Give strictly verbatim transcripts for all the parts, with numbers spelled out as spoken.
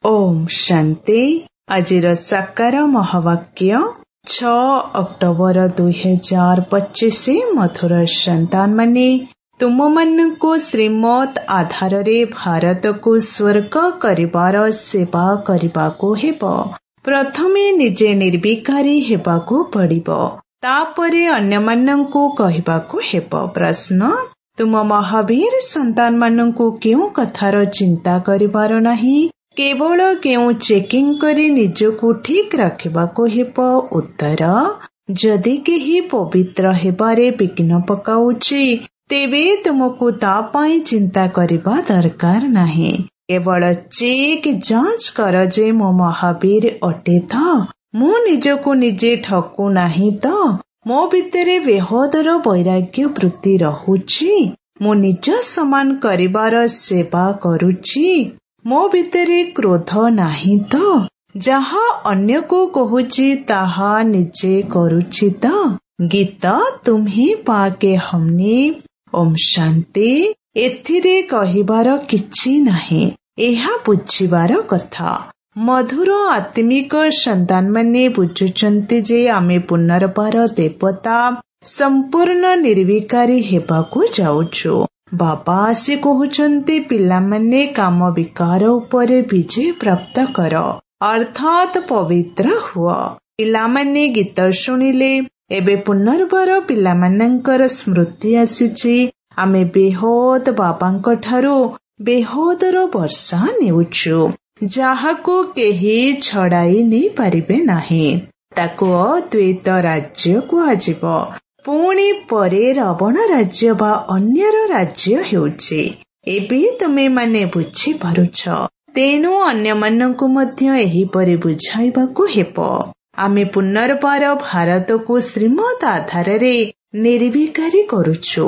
ओम शांति। आजिर साकार महावाक्य छह अक्टोबर दुई हजार पच्चीस। मधुर संतान माने तुम मन को श्रीमत आधार रे भारत को स्वर्ग करिबार सेवा करिबा को हेबो। प्रथमे निजे निर्विकारी हेबाको पड़िबो, तापरे अन्य माननकु कहिबाको हेबो। प्रश्न, तुम महावीर संतान माननकु क्यों कथार चिंता करिबार नाही, केवल क्यों चेकिंग करी निजको ठीक रखिबाको हेबो। उत्तर, जदि केही पवित्र हेबारे विघ्न पकाउछि तेबे तुमको ता पाई चिंता करिबा दरकार नाही। केवल चेक जांच कर जे मो महावीर अटे त, मु निजको निजे ठकु नाही त, मो भितरे बेहदर वैराग्य वृत्ति रहुछि, मु निज समान करिबार सेवा करुछि, मो भितरे क्रोध नाही त, जहा अन्य को कहुछि ताहा निजे करुछि त। गीत तुम्ही पाके हमने। ओम शांति। एथिरे कहिबार किछि नाही, एहा बुझिबार कथा। मधुर आत्मिक संतान माने बुझुचंती जे आमे पुनर्बार देवता संपूर्ण निर्विकारी हेबाकू जाउछु। बाबा आसी कहुचंती पिलामाने काम विकार उपरे विजय प्राप्त कर, अर्थात पवित्र हुआ। पिलामाने गीत शुणिले, एबे पुनर्बार पिलामानंकर स्मृति आसीछि। आमे बेहद बाबांक ठारू बेहदर वर्षा नेउछु, जाहाको केही छड़ाई नहीं पारिबे नाही। ताको अद्वैत राज्य कुहाजिबो। पुणी परे रावण राज्य बा अन्यर राज्य हेउछि। एबे तमे माने बुझी पारुछ, तेनु अन्य माननकु मध्य एही परि बुझाइबाकू हेबो। आमे पुनर्बार भारत को श्रीमत आधार रे निर्विकारी करुछु।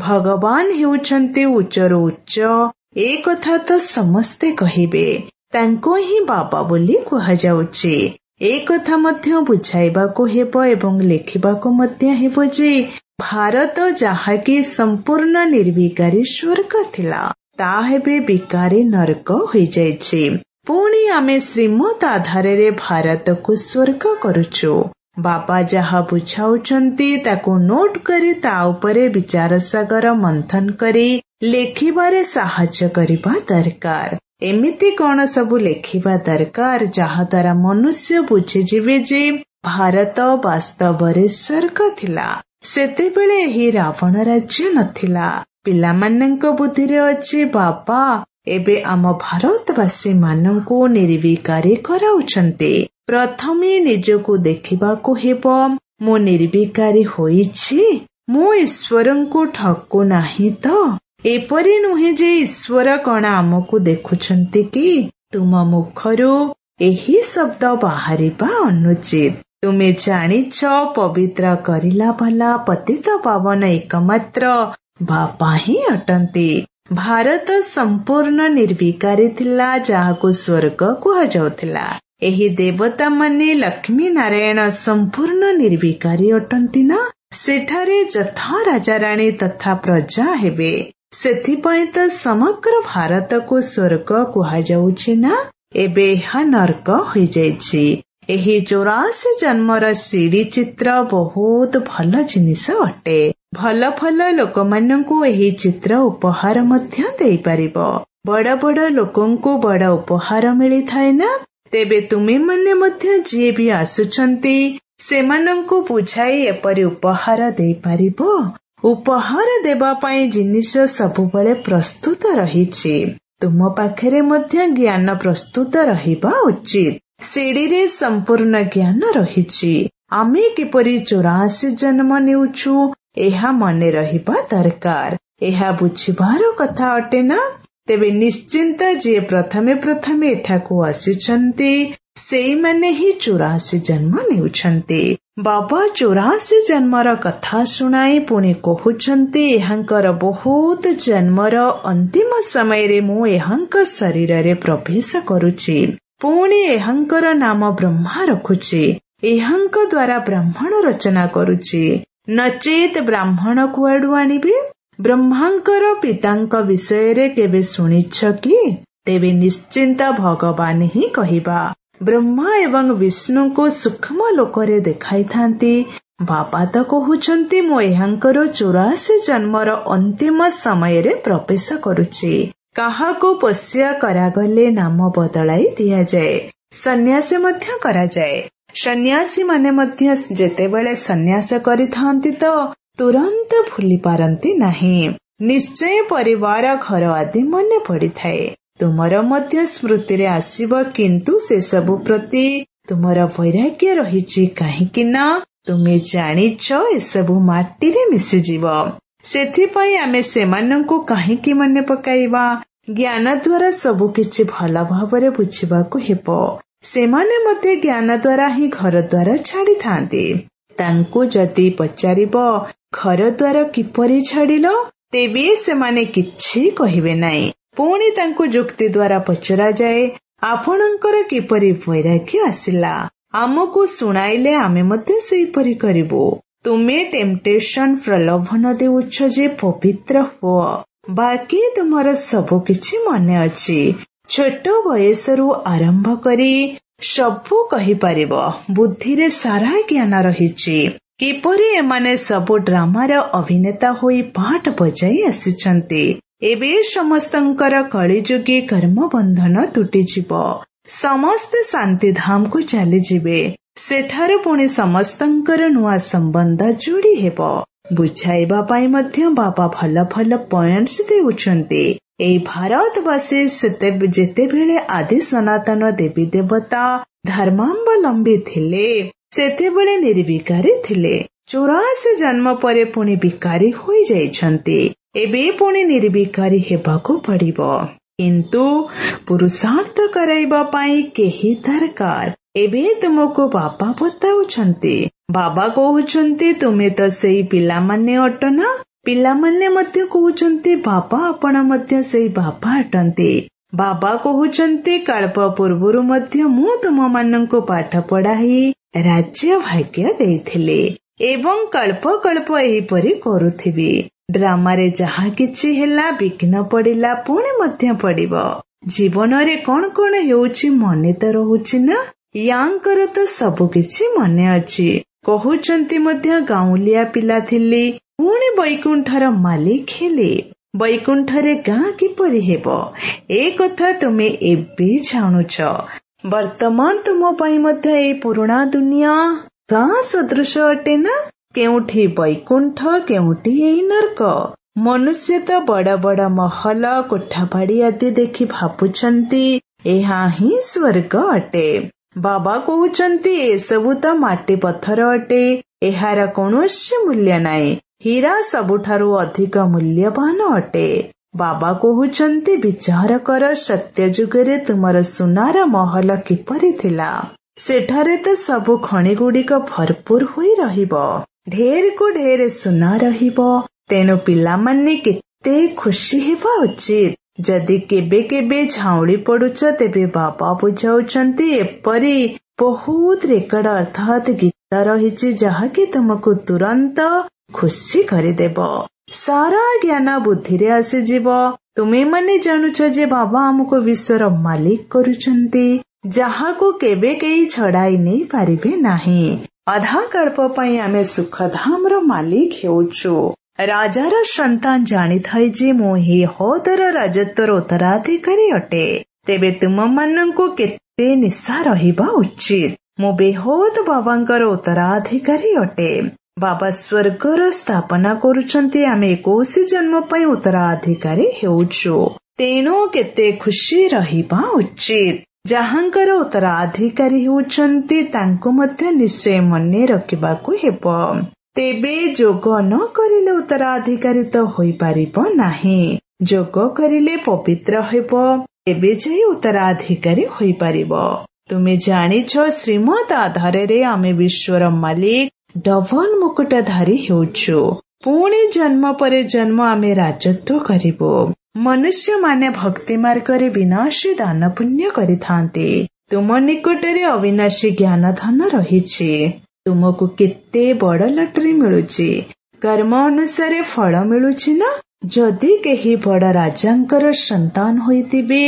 भगवान हेउछन्ते उच्चरो उच्च, ए कथा तो समस्ते कहिबे, तांको ही बाबा बोली कुहा जाउछि। ए कथा मध्य बुझाइबाकू हेबो एवं लेखिबाकू मध्य हेबो जे भारत जाहाकी संपूर्ण निर्विकारी स्वर्ग थिला, ता हेबे विकारी नरक होई जाइछि। पुणी आमे श्रीमत आधार रे भारत को स्वर्ग करुछु। बाबा जहा बुझाउछन्ती ताकू नोट करी ता उपरे विचार सागर मंथन करी लेखिबारे साहाय्य करिबा दरकार। एमिति कौन सबु लेखिबा दरकार जहा द्वारा मनुष्य बुझी जिवे जे भारत वास्तवरे स्वर्ग थिला। सेतेबेले एही रावण राज्य नथिला। पिलामानंक बुद्धिरे अछि बाबा एबे आम भारतवासी मानंकु निर्विकारी कराउछन्ते। प्रथमे निजको देखिबाकू हेबो, मु निर्विकारी होइछि, मु ईश्वरंकु ठकु नाही त। एपरि नुहे जे ईश्वर कण आमको देखुछन्ति कि तुम मुखरू एही शब्द बाहरिबा अनुचित। तुमे जानिछ पवित्र करिला भला पतित पावन एकमात्र बापा ही अटन्ति। भारत संपूर्ण निर्विकारी थिला, जाहाको स्वर्ग कुहा जाउथिला। एही देवता माने लक्ष्मी नारायण संपूर्ण निर्विकारी अटन्ति ना। सेठारे जथा राजा राणी तथा प्रजा हेबे, सेथिपाई तो समग्र भारत को स्वर्ग कुहा जाउछि ना। एबे हा नरक होई जाइछि। एही चौरासी जन्मर सीढ़ी चित्र बहुत भल जिनिस अटे। भल भल लोकमानंकु एही चित्र उपहार मध्य देई परिबो। बड़ बड़ लोकंकु बड़ उपहार मिली थाए ना। तेबे तुमे माने मध्य जे भी आसुछन्ति सेमानंकु बुझाई एपरि उपहार देई परिबो। उपहार देबा पाई जिनिस सबुबले प्रस्तुत रहिछि। तुम पाखरे मध्य ज्ञान प्रस्तुत रहिबा उचित। सीढ़ी रे संपूर्ण ज्ञान रहिछि। आमे किपरि चौरासी जन्म नेउछु एहा मने रहिबा दरकार। एहा बुझिबार कथा अटे ना। तेबे निश्चिंत जे प्रथमे प्रथमे एठाकू आसिछन्ति सेई माने ही चौरासी जन्म नेउछन्ति। बाबा चौरासी जन्मर कथा शुणाई पुणी कहुछन्ति एहांकर बहुत जन्मर अंतिम समय रे मु एहांक शरीर रे प्रवेश करुछि। पुणी एहांकर नाम ब्रह्मा रखुछि। एहांक द्वारा ब्राह्मण रचना करुछि। नचेत ब्राह्मण कुआडू आनिबे। ब्रह्मांकर पितांक विषय रे केबे सुनिछ कि? ତେବେ ନିଶ୍ଚିନ୍ତ ଭଗବାନ ହିଁ କହିବା। ବ୍ରହ୍ମା ଏବଂ ବିଷ୍ଣୁଙ୍କୁ ସୂକ୍ଷ୍ମ ଲୋକରେ ଦେଖାଇଥାନ୍ତି। ବାବା ତ କହୁଛନ୍ତି ମୁଁ ଏହାଙ୍କର ଚଉରାଶୀ ଜନ୍ମର ଅନ୍ତିମ ସମୟରେ ପ୍ରବେଶ କରୁଛି। କାହାକୁ ପୋଷ୍ୟ କରାଗଲେ ନାମ ବଦଳାଇ ଦିଆଯାଏ, ସନ୍ନ୍ୟାସ ମଧ୍ୟ କରାଯାଏ। ସନ୍ନ୍ୟାସୀ ମାନେ ମଧ୍ୟ ଯେତେବେଳେ ସନ୍ନ୍ୟାସ କରିଥାନ୍ତି ତ ତୁରନ୍ତ ଭୁଲି ପାରନ୍ତି ନାହିଁ। ନିଶ୍ଚୟ ପରିବାର ଘର ଆଦି ମନେ ପଡିଥାଏ। ତୁମର ମଧ୍ୟ ସ୍ମୃତିରେ ଆସିବ, କିନ୍ତୁ ସେସବୁ ପ୍ରତି ତୁମର ବୈରାଗ୍ୟ ରହିଛି। କାହିଁକି ନା ତୁମେ ଜାଣିଛ ଏସବୁ ମାଟିରେ ମିଶିଯିବ। ସେଥିପାଇଁ ଆମେ ସେମାନଙ୍କୁ କାହିଁକି ମନେ ପକାଇବା? ଜ୍ଞାନ ଦ୍ୱାରା ସବୁ କିଛି ଭଲ ଭାବରେ ବୁଝିବାକୁ ହେବ। ସେମାନେ ମଧ୍ୟ ଜ୍ଞାନ ଦ୍ୱାରା ହିଁ ଘର ଦ୍ୱାର ଛାଡିଥାନ୍ତି। ତାଙ୍କୁ ଯଦି ପଚାରିବ ଘର ଦ୍ୱାର କିପରି ଛାଡିଲ, ତେବେ ସେମାନେ କିଛି କହିବେ ନାହିଁ। ପୁଣି ତାଙ୍କୁ ଯୁକ୍ତି ଦ୍ୱାରା ପଚରାଯାଏ ଆପଣଙ୍କର କିପରି ବୈରାଗ୍ୟ ଆସିଲା? ଆମକୁ ଶୁଣାଇଲେ ଆମେ ମଧ୍ୟ ସେହିପରି କରିବୁ। ତୁମେ ଟେମ୍ପଟେସନ ପ୍ରଲୋଭନ ଦେଉଛ ଯେ ପବିତ୍ର ହୁଅ, ବାକି ତୁମର ସବୁ କିଛି ମନେ ଅଛି। ଛୋଟ ବୟସରୁ ଆରମ୍ଭ କରି ସବୁ କହିପାରିବ। ବୁଦ୍ଧିରେ ସାରା ଜ୍ଞାନ ରହିଛି। କିପରି ଏମାନେ ସବୁ ଡ୍ରାମାର ଅଭିନେତା ହୋଇ ପାଠ ବଜାଇ ଆସିଛନ୍ତି। ଏବେ ସମସ୍ତଙ୍କର କଳିଯୁଗୀ କର୍ମ ବନ୍ଧନ ତୁଟିଯିବ। ସମସ୍ତେ ଶାନ୍ତିଧାମକୁ ଚାଲିଯିବେ। ସେଠାରୁ ପୁଣି ସମସ୍ତଙ୍କର ନୂଆ ସମ୍ବନ୍ଧ ଯୋଡ଼ି ହେବ। ବୁଝାଇବା ପାଇଁ ମଧ୍ୟ ବାବା ଭଲ ଭଲ ପଏଣ୍ଟସ ଦେଉଛନ୍ତି। ଏହି ଭାରତବାସୀ ଯେତେବେଳେ ଆଦି ସନାତନ ଦେବୀ ଦେବତା ଧର୍ମାବଲମ୍ବୀ ଥିଲେ, ସେତେବେଳେ ନିର୍ବିକାରୀ ଥିଲେ। ଚଉରାଶୀ ଜନ୍ମ ପରେ ପୁଣି ବିକାରୀ ହୋଇଯାଇଛନ୍ତି। ଏବେ ପୁଣି ନିର୍ବିକାରୀ ହେବାକୁ ପଡିବ। କିନ୍ତୁ ପୁରୁଷାର୍ଥ କରାଇବା ପାଇଁ କେହି ଦରକାର। ଏବେ ତୁମକୁ ବାବା ବତାଉଛନ୍ତି। ବାବା କହୁଛନ୍ତି ତୁମେ ତ ସେଇ ପିଲାମାନେ ଅଟ ନା? ପିଲାମାନେ ମଧ୍ୟ କହୁଛନ୍ତି ବାବା ଆପଣ ମଧ୍ୟ ସେଇ ବାବା ଅଟନ୍ତି। ବାବା କହୁଛନ୍ତି କଳ୍ପ ପୂର୍ବରୁ ମଧ୍ୟ ମୁଁ ତୁମମାନଙ୍କୁ ପାଠ ପଢାଇ ରାଜ୍ୟ ଭାଗ୍ୟ ଦେଇଥିଲି ଏବଂ କଳ୍ପ କଳ୍ପ ଏହିପରି କରୁଥିବି। ଡ୍ରାମାରେ ଯାହା କିଛି ହେଲା, ବିଘ୍ନ ପଡିଲା, ପୁଣି ମଧ୍ୟ ପଡିବ। ଜୀବନରେ କଣ କଣ ହେଉଛି ମନେ ତ ରହୁଛି ନା? ୟାଙ୍କର ତ ସବୁ କିଛି ମନେ ଅଛି। କହୁଛନ୍ତି ମଧ୍ୟ ଗାଉଁଲିଆ ପିଲା ଥିଲି, ପୁଣି ବୈକୁଣ୍ଠର ମାଲିକ ହେଲି। ବୈକୁଣ୍ଠରେ ଗାଁ କିପରି ହେବ, ଏ କଥା ତୁମେ ଏବେ ଜାଣୁଛ। ବର୍ତ୍ତମାନ ତୁମ ପାଇଁ ମଧ୍ୟ ଏଇ ପୁରୁଣା ଦୁନିଆ ଗାଁ ସଦୃଶ ଅଟେ ନା? କେଉଁଠି ବୈକୁଣ୍ଠ, କେଉଁଠି ଏଇ ନର୍କ। ମନୁଷ୍ୟ ତ ବଡ ବଡ ମହଲ, କୋଠାବାଡି ଆଦି ଦେଖି ଭାବୁଛନ୍ତି ଏହା ହିଁ ସ୍ୱର୍ଗ ଅଟେ। ବାବା କହୁଛନ୍ତି ଏସବୁ ତ ମାଟି ପଥର ଅଟେ, ଏହାର କୌଣସି ମୂଲ୍ୟ ନାହିଁ। ହୀରା ସବୁଠାରୁ ଅଧିକ ମୂଲ୍ୟବାନ ଅଟେ। ବାବା କହୁଛନ୍ତି ବିଚାର କର, ସତ୍ୟ ଯୁଗରେ ତୁମର ସୁନାର ମହଲ କିପରି ଥିଲା। ସେଠାରେ ତ ସବୁ ଖଣି ଗୁଡିକ ଭରପୁର ହୋଇ ରହିବ। ଢେରକୁ ଢେର ସୁନା ରହିବ। ତେଣୁ ପିଲାମାନେ କେତେ ଖୁସି ହେବା ଉଚିତ। ଯଦି କେବେ କେବେ ଝାଉଁଳି ପଡୁଛ, ତେବେ ବାବା ବୁଝାଉଛନ୍ତି ଏପରି ବହୁତ ରେକର୍ଡ ଅର୍ଥାତ୍ ଗୀତ ରହିଛି ଯାହାକି ତୁମକୁ ତୁରନ୍ତ ଖୁସି କରିଦେବ। ସାରା ଜ୍ଞାନ ବୁଦ୍ଧିରେ ଆସିଯିବ। ତୁମେମାନେ ଜାଣୁଛ ଯେ ବାବା ଆମକୁ ବିଶ୍ୱର ମାଲିକ କରୁଛନ୍ତି, ଯାହାକୁ କେବେ କେହି ଛଡାଇ ନେଇ ପାରିବେ ନାହିଁ। ଅଧା କଳ୍ପ ପାଇଁ ଆମେ ସୁଖଧାମର ମାଲିକ ହେଉଛୁ। ରାଜାର ସନ୍ତାନ ଜାଣିଥାଏ ଯେ ମୁଁ ହିଁ ହଦର ରାଜତ୍ୱର ଉତ୍ତରାଧିକାରୀ ଅଟେ। ତେବେ ତୁମମାନଙ୍କୁ କେତେ ନିଶା ରହିବା ଉଚିତ। ମୁଁ ବେହଦ ବାବାଙ୍କର ଉତ୍ତରାଧିକାରୀ ଅଟେ। ବାବା ସ୍ୱର୍ଗର ସ୍ଥାପନା କରୁଛନ୍ତି। ଆମେ ଏକୋଇଶ ଜନ୍ମ ପାଇଁ ଉତ୍ତରାଧିକାରୀ ହେଉଛୁ। ତେଣୁ କେତେ ଖୁସି ରହିବା ଉଚିତ। ଯାହାଙ୍କର ଉତ୍ତରାଧିକାରୀ ହେଉଛନ୍ତି ତାଙ୍କୁ ମଧ୍ୟ ନିଶ୍ଚୟ ମନେ ରଖିବାକୁ ହେବ। ତେବେ ଯୋଗ ନ କରିଲେ ଉତ୍ତରାଧିକାରୀ ତ ହୋଇପାରିବ ନାହିଁ। ଯୋଗ କରିଲେ ପବିତ୍ର ହେବ, ତେବେ ଯାଇ ଉତ୍ତରାଧିକାରୀ ହୋଇପାରିବ। ତୁମେ ଜାଣିଛ ଶ୍ରୀମତ ଆଧାରରେ ଆମେ ବିଶ୍ୱର ମାଲିକ ଡବଲ ମୁକୁଟଧାରୀ ହେଉଛୁ। ପୁଣି ଜନ୍ମ ପରେ ଜନ୍ମ ଆମେ ରାଜତ୍ୱ କରିବୁ। ମନୁଷ୍ୟମାନେ ଭକ୍ତି ମାର୍ଗରେ ବିନାଶୀ ଦାନ ପୁଣ୍ୟ କରିଥାନ୍ତି। ତୁମ ନିକଟରେ ଅବିନାଶୀ ଜ୍ଞାନ ଧନ ରହିଛି। ତୁମକୁ କେତେ ବଡ ଲଟେରୀ ମିଳୁଛି। କର୍ମ ଅନୁସାରେ ଫଳ ମିଳୁଛି ନା? ଯଦି କେହି ବଡ ରାଜାଙ୍କର ସନ୍ତାନ ହୋଇଥିବେ,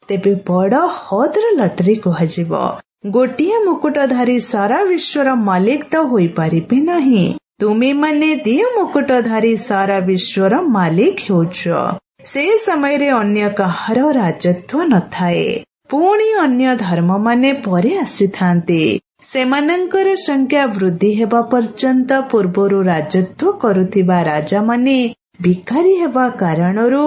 ତେବେ ବଡ ହଦର ଲଟେରୀ କୁହାଯିବ। ଗୋଟିଏ ମୁକୁଟଧାରୀ ସାରା ବିଶ୍ୱର ମାଲିକ ତ ହୋଇପାରିବେ ନାହିଁ। ତୁମେମାନେ ଦି ମୁକୁଟଧାରୀ ସାରା ବିଶ୍ୱର ମାଲିକ ହେଉଛ। ସେ ସମୟରେ ଅନ୍ୟ କାହାର ରାଜତ୍ୱ ନଥାଏ। ପୁଣି ଅନ୍ୟ ଧର୍ମମାନେ ପରେ ଆସିଥାନ୍ତି। ସେମାନଙ୍କର ସଂଖ୍ୟା ବୃଦ୍ଧି ହେବା ପର୍ଯ୍ୟନ୍ତ ପୂର୍ବରୁ ରାଜତ୍ୱ କରୁଥିବା ରାଜାମାନେ ଭିକାରୀ ହେବା କାରଣରୁ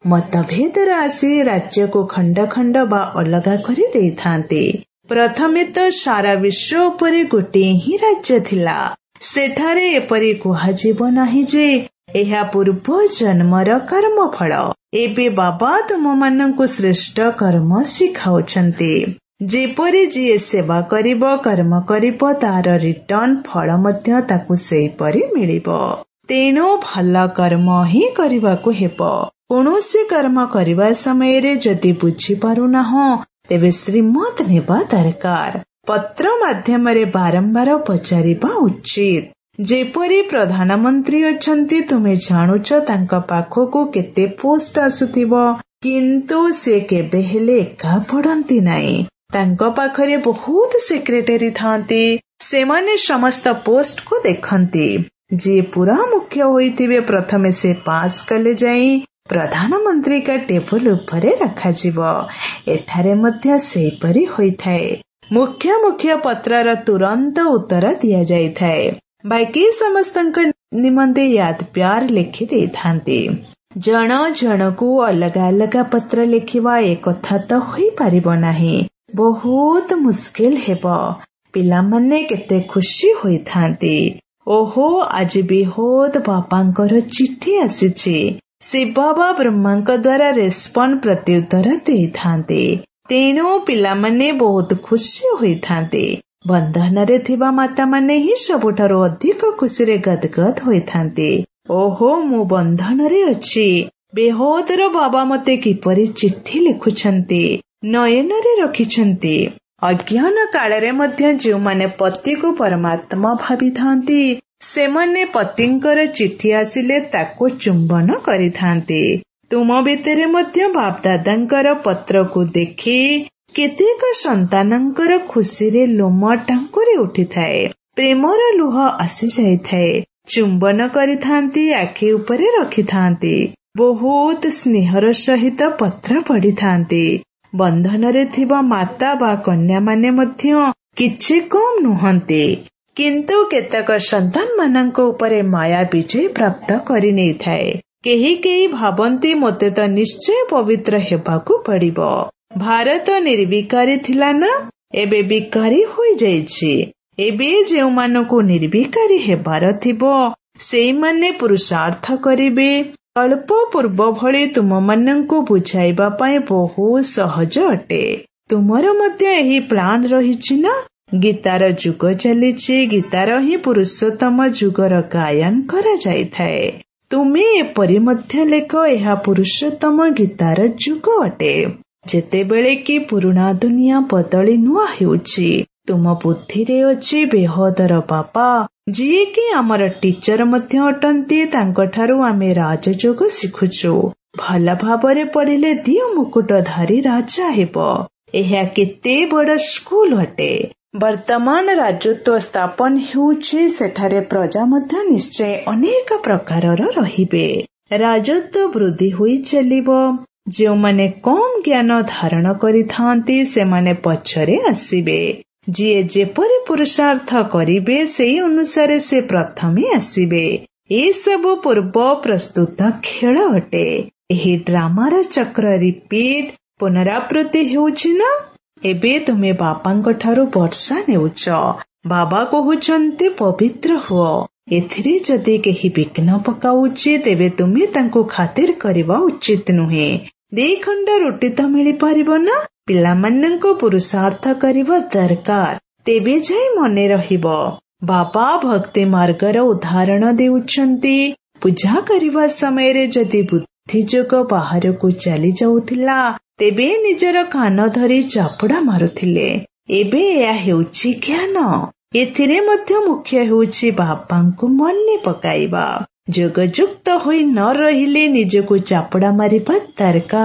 ମତଭେଦର ଆସି ରାଜ୍ୟକୁ ଖଣ୍ଡ ଖଣ୍ଡ ବା ଅଲଗା କରି ଦେଇଥାନ୍ତି। ପ୍ରଥମେ ତ ସାରା ବିଶ୍ୱ ଉପରେ ଗୋଟିଏ ହିଁ ରାଜ୍ୟ ଥିଲା। ସେଠାରେ ଏପରି କୁହାଯିବ ନାହିଁ ଯେ ଏହା ପୂର୍ବ ଜନ୍ମର କର୍ମଫଳ। ଏବେ ବାବା ତୁମମାନଙ୍କୁ ଶ୍ରେଷ୍ଠ କର୍ମ ଶିଖାଉଛନ୍ତି। ଯେପରି ଯିଏ ସେବା କରିବ, କର୍ମ କରିବ, ତାର ରିଟର୍ଣ୍ଣ ଫଳ ମଧ୍ୟ ତାକୁ ସେହିପରି ମିଳିବ। ତେଣୁ ଭଲ କର୍ମ ହିଁ କରିବାକୁ ହେବ। କୌଣସି କର୍ମ କରିବା ସମୟରେ ଯଦି ବୁଝିପାରୁନାହଁ ତେବେ ଶ୍ରୀମତ ନେବା ଦରକାର। ପତ୍ର ମାଧ୍ୟମରେ ବାରମ୍ବାର ପଚାରିବା ଉଚିତ। ଯେପରି ପ୍ରଧାନମନ୍ତ୍ରୀ ଅଛନ୍ତି, ତୁମେ ଜାଣୁଛ ତାଙ୍କ ପାଖକୁ କେତେ ପୋଷ୍ଟ ଆସୁଥିବ, କିନ୍ତୁ ସେ କେବେ ହେଲେ ଏକା ପଢନ୍ତି ନାହିଁ। ତାଙ୍କ ପାଖରେ ବହୁତ ସେକ୍ରେଟାରୀ ଥାନ୍ତି। ସେମାନେ ସମସ୍ତ ପୋଷ୍ଟକୁ ଦେଖନ୍ତି। ଯିଏ ପୁରା ମୁଖ୍ୟ ହୋଇଥିବେ ପ୍ରଥମେ ସେ ପାସ୍ କଲେ ଯାଇ ପ୍ରଧାନମନ୍ତ୍ରୀଙ୍କ ଟେବୁଲ ଉପରେ ରଖାଯିବ। ଏଠାରେ ମଧ୍ୟ ସେହିପରି ହୋଇଥାଏ। ମୁଖ୍ୟ ମୁଖ୍ୟ ପତ୍ରର ତୁରନ୍ତ ଉତ୍ତର ଦିଆଯାଇଥାଏ। ବାକି ସମସ୍ତଙ୍କ ନିମନ୍ତେ ୟାଦ ପ୍ୟାର ଲେଖି ଦେଇଥାନ୍ତି। ଜଣ ଜଣକୁ ଅଲଗା ଅଲଗା ପତ୍ର ଲେଖିବା ଏକଥା ତ ହୋଇପାରିବ ନାହିଁ। ବହୁତ ମୁସ୍କିଲ ହେବ। ପିଲାମାନେ କେତେ ଖୁସି ହୋଇଥାନ୍ତି। ଓହୋ, ଆଜି ବିହୋଦ ବାପାଙ୍କର ଚିଠି ଆସିଛି। ଶିବ ବା ବ୍ରହ୍ମାଙ୍କ ଦ୍ୱାରା ରେସ୍ପନ୍ସ ପ୍ରତ୍ୟୁତ୍ତର ଦେଇଥାନ୍ତି। ତେଣୁ ପିଲାମାନେ ବହୁତ ଖୁସି ହୋଇଥାନ୍ତି। ବନ୍ଧନରେ ଥିବା ମାତାମାନେ ହିଁ ସବୁଠାରୁ ଅଧିକ ଖୁସିରେ ଗଦଗଦ ହୋଇଥାନ୍ତି। ଓହୋ, ମୁଁ ବନ୍ଧନରେ ଅଛି। ବେହୋଦର ବାବା ମତେ କିପରି ଚିଠି ଲେଖୁଛନ୍ତି, ନୟନରେ ରଖିଛନ୍ତି। ଅଜ୍ଞାନ କାଳରେ ମଧ୍ୟ ଯେଉଁମାନେ ପତିକୁ ପରମାତ୍ମା ଭାବିଥାନ୍ତି, ସେମାନେ ପତିଙ୍କର ଚିଠି ଆସିଲେ ତାକୁ ଚୁମ୍ବନ କରିଥାନ୍ତି। ତୁମ ଭିତରେ ମଧ୍ୟ ବାପଦାଦାଙ୍କର ପତ୍ରକୁ ଦେଖି କେତେକ ସନ୍ତାନଙ୍କର ଖୁସିରେ ଲୋମ ଟାଙ୍କୁରି ଉଠିଥାଏ। ପ୍ରେମର ଲୁହ ଆସିଯାଇଥାଏ। ଚୁମ୍ବନ କରିଥାନ୍ତି, ଆଖି ଉପରେ ରଖିଥାନ୍ତି। ବହୁତ ସ୍ନେହର ସହିତ ପତ୍ର ପଢିଥାନ୍ତି। ବନ୍ଧନରେ ଥିବା ମାତା ବା କନ୍ୟାମାନେ ମଧ୍ୟ କିଛି କମ୍ ନୁହନ୍ତି। କିନ୍ତୁ କେତେକ ସନ୍ତାନ ମାନଙ୍କ ଉପରେ ମାୟା ବିଜୟ ପ୍ରାପ୍ତ କରିନେଇଥାଏ। କେହି କେହି ଭାବନ୍ତି ମୋତେ ତ ନିଶ୍ଚୟ ପବିତ୍ର ହେବାକୁ ପଡିବ। ଭାରତ ନିର୍ବିକାରୀ ଥିଲା ନା, ଏବେ ବିକାରୀ ହୋଇଯାଇଛି। ଏବେ ଯେଉଁମାନଙ୍କୁ ନିର୍ବିକାରୀ ହେବାର ଥିବ ସେଇମାନେ ପୁରୁଷାର୍ଥ କରିବେ। ଅଳ୍ପ ପୂର୍ବ ଭଳି ତୁମମାନଙ୍କୁ ବୁଝାଇବା ପାଇଁ ବହୁତ ସହଜ ଅଟେ। ତୁମର ମଧ୍ୟ ଏହି ପ୍ଲାନ ରହିଛି ନା? ଗୀତାର ଯୁଗ ଚାଲିଛି। ଗୀତାର ହିଁ ପୁରୁଷୋତ୍ତମ ଯୁଗର ଗାୟନ କରାଯାଇଥାଏ। ତୁମେ ଏପରି ମଧ୍ୟ ଲେଖ, ଏହା ପୁରୁଷୋତ୍ତମ ଗୀତାର ଯୁଗ ଅଟେ। ଯେତେବେଳେ କି ପୁରୁଣା ଦୁନିଆ ବଦଳି ନୂଆ ହେଉଛି। ତୁମ ବୁଦ୍ଧିରେ ଅଛି ବେହଦର ବାପା, ଯିଏକି ଆମର ଟିଚର ମଧ୍ୟ ଅଟନ୍ତି। ତାଙ୍କଠାରୁ ଆମେ ରାଜଯୋଗ ଶିଖୁଛୁ। ଭଲ ଭାବରେ ପଢିଲେ ଦିଅ ମୁକୁଟଧାରୀ ରାଜା ହେବ। ଏହା କେତେ ବଡ ସ୍କୁଲ ଅଟେ। ବର୍ତ୍ତମାନ ରାଜତ୍ୱ ସ୍ଥାପନ ହେଉଛି। ସେଠାରେ ପ୍ରଜା ମଧ୍ୟ ନିଶ୍ଚୟ ଅନେକ ପ୍ରକାରର ରହିବେ। ରାଜତ୍ୱ ବୃଦ୍ଧି ହୋଇ ଚାଲିବ। ଯେଉଁମାନେ କମ୍ ଜ୍ଞାନ ଧାରଣ କରିଥାନ୍ତି ସେମାନେ ପଛରେ ଆସିବେ। ଯିଏ ଯେପରି ପୁରୁଷାର୍ଥ କରିବେ ସେହି ଅନୁସାରେ ସେ ପ୍ରଥମେ ଆସିବେ। ଏସବୁ ପୂର୍ବ ପ୍ରସ୍ତୁତ ଖେଳ ଅଟେ। ଏହି ଡ୍ରାମାର ଚକ୍ର ରିପିଟ୍ ପୁନରାବୃତ୍ତି ହେଉଛି ନା? ଏବେ ତୁମେ ବାପାଙ୍କ ଠାରୁ ବର୍ଷା ନେଉଛ। ବାବା କହୁଛନ୍ତି ପବିତ୍ର ହୁଅ। ଏଥିରେ ଯଦି କେହି ବିଘ୍ନ ପକାଉଛି ତେବେ ତୁମେ ତାଙ୍କୁ ଖାତିର କରିବା ଉଚିତ ନୁହେଁ। ଦି ଖଣ୍ଡ ରୁଟି ତ ମିଳିପାରିବ ନା? ପିଲାମାନଙ୍କୁ ପୁରୁଷାର୍ଥ କରିବା ଦରକାର, ତେବେ ଯାଇ ମନେ ରହିବ। ବାବା ଭକ୍ତି ମାର୍ଗର ଉଦାହରଣ ଦେଉଛନ୍ତି। ପୂଜା କରିବା ସମୟରେ ଯଦି ବୁଦ୍ଧି ଯୋଗ ବାହାରକୁ ଚାଲି ଯାଉଥିଲା ତେବେ ନିଜର କାନ ଧରି ଚାପୁଡା ମାରୁଥିଲେ। ଏବେ ଏହା ହେଉଛି ଜ୍ଞାନ। ଏଥିରେ ମଧ୍ୟ ମୁଖ୍ୟ ହେଉଛି ବାପାଙ୍କୁ ମନେ ପକାଇବା। ଯୋଗଯୁକ୍ତ ହୋଇ ନ ରହିଲେ ନିଜକୁ ଚାପୁଡା ମାରିବା ଦରକାର।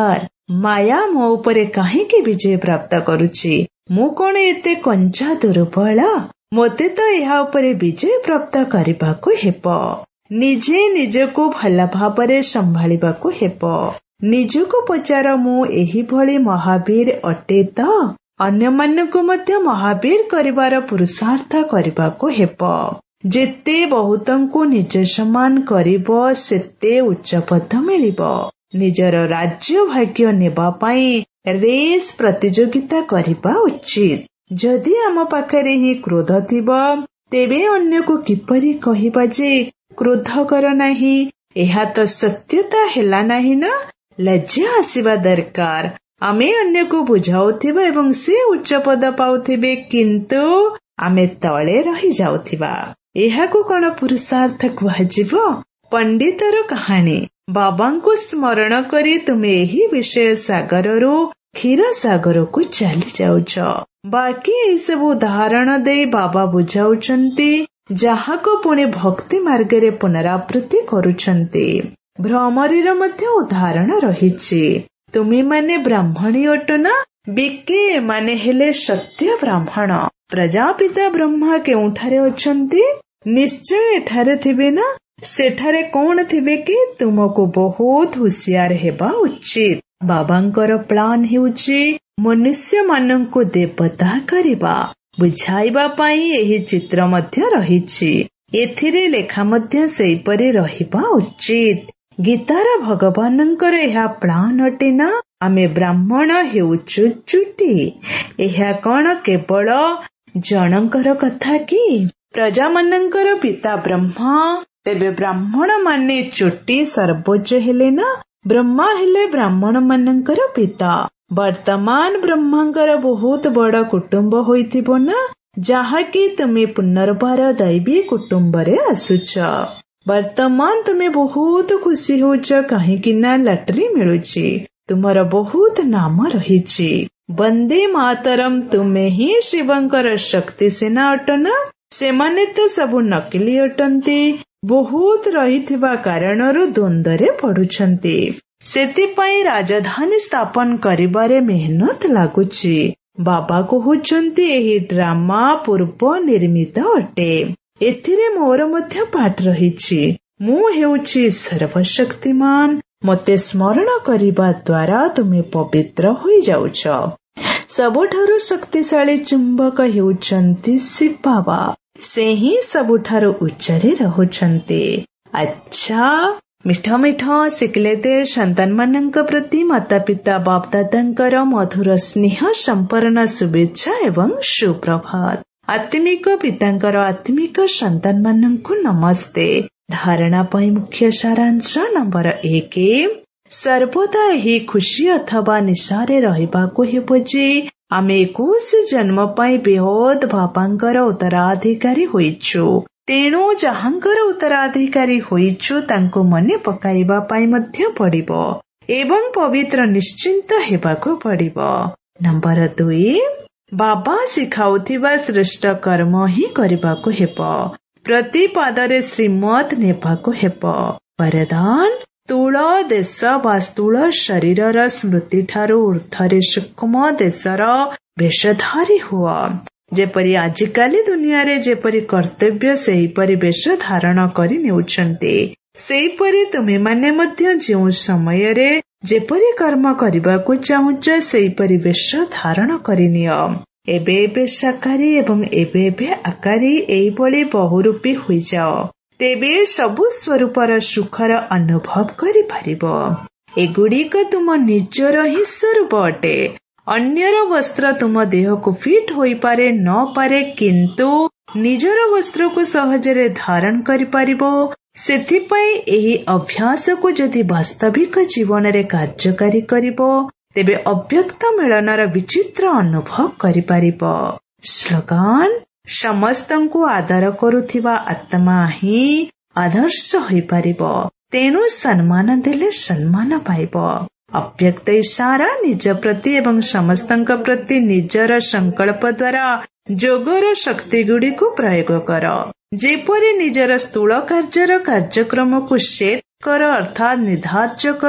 ମାୟା ମୋ ଉପରେ କାହିଁକି ବିଜୟ ପ୍ରାପ୍ତ କରୁଛି? ମୁଁ କଣ ଏତେ କଞ୍ଚା ଦୁର୍ବଳ? ମୋତେ ତ ଏହା ଉପରେ ବିଜୟ ପ୍ରାପ୍ତ କରିବାକୁ ହେବ। ନିଜେ ନିଜକୁ ଭଲ ଭାବରେ ସମ୍ଭାଳିବାକୁ ହେବ। ନିଜକୁ ପଚାର, ମୁଁ ଏହିଭଳି ମହାବୀର ଅଟେ ତ? ଅନ୍ୟମାନଙ୍କୁ ମଧ୍ୟ ମହାବୀର କରିବାର ପୁରୁଷାର୍ଥ କରିବାକୁ ହେବ। ଯେତେ ବହୁତଙ୍କୁ ନିଜ ସମାନ କରିବ ସେତେ ଉଚ୍ଚ ପଦ ମିଳିବ। ନିଜର ରାଜ୍ୟ ଭାଗ୍ୟ ନେବା ପାଇଁ ରେସ୍ ପ୍ରତିଯୋଗିତା କରିବା ଉଚିତ। ଯଦି ଆମ ପାଖରେ ହିଁ କ୍ରୋଧ ଥିବ, ତେବେ ଅନ୍ୟକୁ କିପରି କହିବା ଯେ କ୍ରୋଧ କର ନାହିଁ? ଏହା ତ ସତ୍ୟତା ହେଲା ନାହିଁ ନା? ଲଜ୍ଜା ଆସିବା ଦରକାର। ଆମେ ଅନ୍ୟକୁ ବୁଝାଉଥିବା ଏବଂ ସେ ଉଚ୍ଚ ପଦ ପାଉଥିବେ, କିନ୍ତୁ ଆମେ ତଳେ ରହିଯାଉଥିବା। ଏହାକୁ କଣ ପୁରୁଷାର୍ଥ କୁହାଯିବ? ପଣ୍ଡିତର କାହାଣୀ। ବାବାଙ୍କୁ ସ୍ମରଣ କରି ତୁମେ ଏହି ବିଷୟ ସାଗରରୁ କ୍ଷୀର ସାଗରକୁ ଚାଲି ଯାଉଛ। ବାକି ଏସବୁ ଉଦାହରଣ ଦେଇ ବାବା ବୁଝାଉଛନ୍ତି, ଯାହାକୁ ପୁଣି ଭକ୍ତି ମାର୍ଗରେ ପୁନରାବୃତ୍ତି କରୁଛନ୍ତି। ଭ୍ରମରୀର ମଧ୍ୟ ଉଦାହରଣ ରହିଛି। ତୁମେମାନେ ବ୍ରାହ୍ମଣୀ ଅଟ ନା? ବିକେ ମାନେ ହେଲେ ସତ୍ୟ ବ୍ରାହ୍ମଣ। ପ୍ରଜାପିତା ବ୍ରହ୍ମା କେଉଁଠାରେ ଅଛନ୍ତି? ନିଶ୍ଚୟ ଏଠାରେ ଥିବେ ନା? ସେଠାରେ କଣ ଥିବେ କି? ତୁମକୁ ବହୁତ ହୁସିଆର ହେବା ଉଚିତ। ବାବାଙ୍କର ପ୍ଲାନ୍ ହେଉଛି ମନୁଷ୍ୟମାନଙ୍କୁ ଦେବତା କରିବା। ବୁଝାଇବା ପାଇଁ ଏହି ଚିତ୍ର ମଧ୍ୟ ରହିଛି। ଏଥିରେ ଲେଖା ମଧ୍ୟ ସେହିପରି ରହିବା ଉଚିତ। ଗୀତାର ଭଗବାନଙ୍କର ଏହା ପ୍ଲାନ୍ ଅଟେ ନା? ଆମେ ବ୍ରାହ୍ମଣ ହେଉଛୁ ଚୁଟି। ଏହା କଣ କେବଳ ଜଣଙ୍କର କଥା କି? ପ୍ରଜାମାନଙ୍କର ପିତା ବ୍ରହ୍ମା, ତେବେ ବ୍ରାହ୍ମଣ ମାନେ ଚୁଟି ସର୍ବୋଚ୍ଚ ହେଲେ ନା? ବ୍ରହ୍ମା ହେଲେ ବ୍ରାହ୍ମଣ ମାନଙ୍କର ପିତା। ବର୍ତ୍ତମାନ ବ୍ରହ୍ମାଙ୍କର ବହୁତ ବଡ କୁଟୁମ୍ବ ହୋଇଥିବ ନା, ଯାହାକି ତୁମେ ପୁନର୍ବାର ଦୈବୀ କୁଟୁମ୍ବରେ ଆସୁଛ। ବର୍ତ୍ତମାନ ତୁମେ ବହୁତ ଖୁସି ହେଉଛ, କାହିଁକି ନା ଲଟେରୀ ମିଳୁଛି। ତୁମର ବହୁତ ନାମ ରହିଛି। ବନ୍ଦେ ମାତରମ୍। ତୁମେ ହିଁ ଶିବଙ୍କର ଶକ୍ତି ସେନା ଅଟ ନା? ସେମାନେ ତ ସବୁ ନକଲି ଅଟନ୍ତି। ବହୁତ ରହିଥିବା କାରଣରୁ ଦ୍ୱନ୍ଦ୍ୱରେ ପଡୁଛନ୍ତି। ସେଥିପାଇଁ ରାଜଧାନୀ ସ୍ଥାପନ କରିବାରେ ମେହନତ ଲାଗୁଛି। ବାବା କହୁଛନ୍ତି ଏହି ଡ୍ରାମା ପୂର୍ବ ନିର୍ମିତ ଅଟେ। ଏଥିରେ ମୋର ମଧ୍ୟ ପାଠ ରହିଛି। ମୁଁ ହେଉଛି ସର୍ବଶକ୍ତିମାନ। ମୋତେ ସ୍ମରଣ କରିବା ଦ୍ୱାରା ତୁମେ ପବିତ୍ର ହୋଇଯାଉଛ। ସବୁଠାରୁ ଶକ୍ତିଶାଳୀ ଚୁମ୍ବକ ହେଉଛନ୍ତି ଶିବ ବାବା। ସେ ହିଁ ସବୁଠାରୁ ଉଚ୍ଚରେ ରହୁଛନ୍ତି। ଆଚ୍ଛା, ମିଠ ମିଠ ଶିଖିଲେ ଦେ ସନ୍ତାନମାନଙ୍କ ପ୍ରତି ମାତା ପିତା ବାପ ଦାଦାଙ୍କର ମଧୁର ସ୍ନେହ ସମ୍ପନ୍ନ ଶୁଭେଚ୍ଛା ଏବଂ ସୁପ୍ରଭାତ। ଆତ୍ମିକ ପିତାଙ୍କର ଆତ୍ମିକ ସନ୍ତାନମାନଙ୍କୁ ନମସ୍ତେ। ଧାରଣା ପାଇଁ ମୁଖ୍ୟ ସାରାଂଶ ନମ୍ବର ଏକ। ସର୍ବଦା ଏହି ଖୁସି ଅଥବା ନିଶାରେ ରହିବାକୁ ହେବ ଯେ ଆମେ ଏକୋଇଶ ଜନ୍ମ ପାଇଁ ବେହଦ ବାବାଙ୍କର ଉତ୍ତରାଧିକାରୀ ହୋଇଛୁ। ତେଣୁ ଯାହାଙ୍କର ଉତ୍ତରାଧିକାରୀ ହୋଇଛୁ ତାଙ୍କୁ ମନେ ପକାଇବା ପାଇଁ ମଧ୍ୟ ପଡିବ ଏବଂ ପବିତ୍ର ନିଶ୍ଚିନ୍ତ ହେବାକୁ ପଡିବ। ନମ୍ବର ଦୁଇ, ବାବା ଶିଖାଉଥିବା ଶ୍ରେଷ୍ଠ କର୍ମ ହିଁ କରିବାକୁ ହେବ। ପ୍ରତି ପାଦରେ ଶ୍ରୀମତ ନେବାକୁ ହେବ। ବରଦାନ, ସ୍ଥୂଳ ଦେଶ ବା ସ୍ଥୂଳ ଶରୀରର ସ୍ମୃତିଠାରୁ ଉର୍ଦ୍ଧ୍ୱରେ ସୂକ୍ଷ୍ମ ଦେଶର ବେଶଧାରୀ ହୁଅ। ଯେପରି ଆଜିକାଲି ଦୁନିଆରେ ଯେପରି କର୍ତ୍ତବ୍ୟ ସେହିପରି ବେଶ ଧାରଣ କରି ନେଉଛନ୍ତି, ସେହିପରି ତୁମେମାନେ ମଧ୍ୟ ଯେଉଁ ସମୟରେ ଯେପରି କର୍ମ କରିବାକୁ ଚାହୁଁଛ ସେହିପରି ବେଶ ଧାରଣ କରିନିଅ। ଏବେ ଏବେ ସାକାରୀ ଏବଂ ଏବେ ଏବେ ଆକାରୀ ଏହିଭଳି ବହୁରୂପୀ ହୋଇଯାଅ। ତେବେ ସବୁ ସ୍ୱରୂପର ସୁଖର ଅନୁଭବ କରିପାରିବ। ଏଗୁଡ଼ିକ ତୁମ ନିଜର ହିଁ ସ୍ୱରୂପ ଅଟେ। ଅନ୍ୟର ବସ୍ତ୍ର ତୁମ ଦେହକୁ ଫିଟ୍ ହୋଇପାରେ ନ ପାରେ, କିନ୍ତୁ ନିଜର ବସ୍ତ୍ରକୁ ସହଜରେ ଧାରଣ କରିପାରିବ। ସେଥିପାଇଁ ଏହି ଅଭ୍ୟାସକୁ ଯଦି ବାସ୍ତବିକ ଜୀବନରେ କାର୍ଯ୍ୟକାରୀ କରିବ, ତେବେ ଅବ୍ୟକ୍ତ ମିଳନର ବିଚିତ୍ର ଅନୁଭବ କରିପାରିବ। ସ୍ଲୋଗାନ, ସମସ୍ତଙ୍କୁ ଆଦର କରୁଥିବା ଆତ୍ମା ହିଁ ଆଦର୍ଶ ହୋଇପାରିବ। ତେଣୁ ସମ୍ମାନ ଦେଲେ ସମ୍ମାନ ପାଇବ। ଅବ୍ୟକ୍ତ ଇଶାରା ନିଜ ପ୍ରତି ଏବଂ ସମସ୍ତଙ୍କ ପ୍ରତି ନିଜର ସଂକଳ୍ପ ଦ୍ୱାରା ଯୋଗର ଶକ୍ତିଗୁଡ଼ିକୁ ପ୍ରୟୋଗ କର। ଯେପରି ନିଜର ସ୍ଥୂଳ କାର୍ଯ୍ୟର କାର୍ଯ୍ୟକ୍ରମକୁ ସେଟ୍ କର, ଅର୍ଥାତ୍ ନିର୍ଦ୍ଧାର୍ଯ୍ୟ କର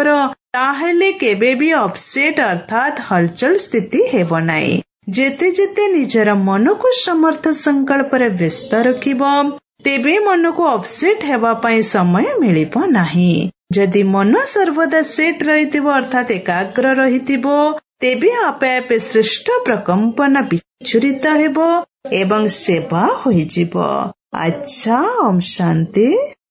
ତାହେଲେ କେବେ ବି ଅପସେଟ ଅର୍ଥାତ୍ ହଲଚଲ ସ୍ଥିତି ହେବ ନାହିଁ। ଯେତେ ଯେତେ ନିଜର ମନକୁ ସମର୍ଥ ସଂକଳ୍ପରେ ବ୍ୟସ୍ତ ରଖିବ ତେବେ ମନକୁ ଅପସେଟ ହେବା ପାଇଁ ସମୟ ମିଳିବ ନାହିଁ। ଯଦି ମନ ସର୍ବଦା ସେଟ ରହିଥିବ ଅର୍ଥାତ୍ ଏକାଗ୍ର ରହିଥିବ ତେବେ ଆପେ ଆପେ ଶ୍ରେଷ୍ଠ ପ୍ରକମ୍ପନ ବିଚ୍ଛୁରିତ ହେବ ଏବଂ ସେବା ହୋଇଯିବ। ଆଚ୍ଛା, ଓମ୍ ଶାନ୍ତି।